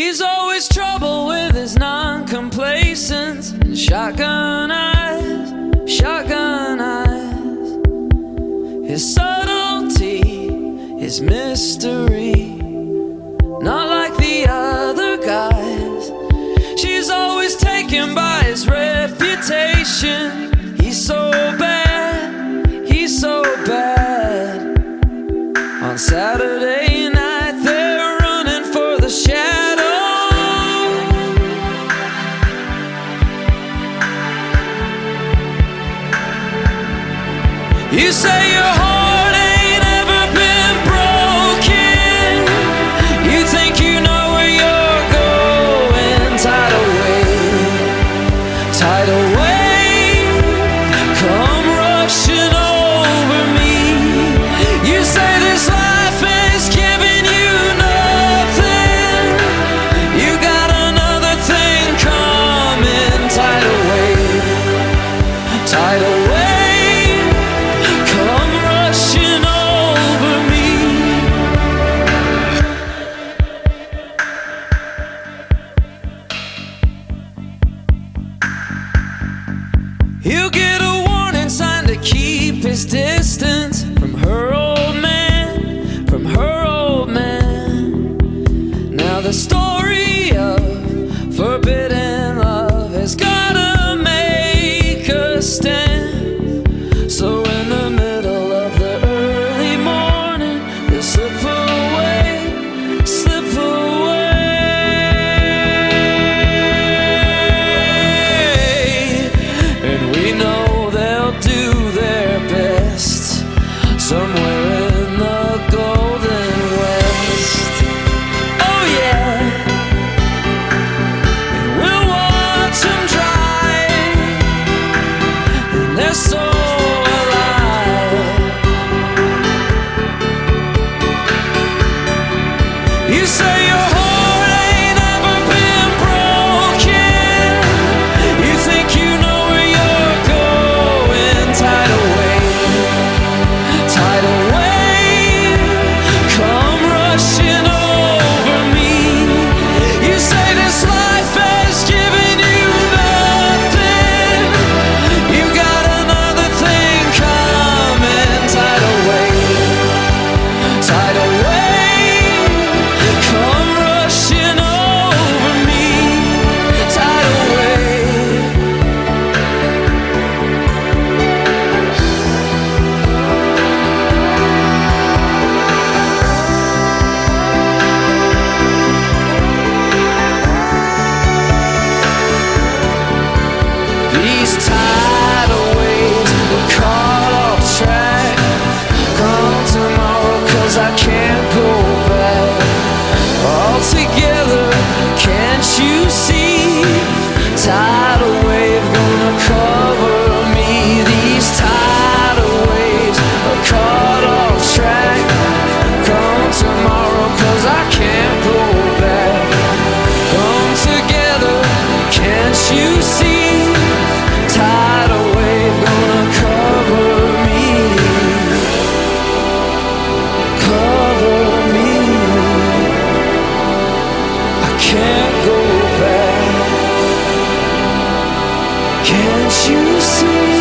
He's always trouble with his non-complacence and shotgun eyes, shotgun eyes. His subtlety, his mystery, not like the other guys. She's always taken by his reputation. He's so bad, he's so bad. On Saturday night they're running for the shadow. You say your heart ain't ever been broken. You think you know where you're going. Tidal wave, come rushing over me. You say this life is giving you nothing. You got another thing coming. Tidal wave, tidal wave, come rushing over me. He'll get a warning sign to keep his distance from her old man, from her old man. Now the story of forbidden love has gotta make a stand. So in the middle of the early morning, they'll slip away, slip away. And we know they'll do their best somewhere in the Golden West. Oh yeah. And we'll watch them drive, and they're so alive. You say your heart ain't ever been broken. You think you know where you're going. Tidal wave, come rushing over me. You say this life has given you nothing. You got another thing coming. Tidal wave, come rushing over me. Tidal wave. These tidal waves are caught off track. Come tomorrow, 'cause I can't go back. All together, can't you see? Tidal wave gonna cover me. These tidal waves are caught off track. Come tomorrow, 'cause I can't go back. Come together, can't you see? Tidal wave gonna cover me, cover me. I can't go back. Can't you see?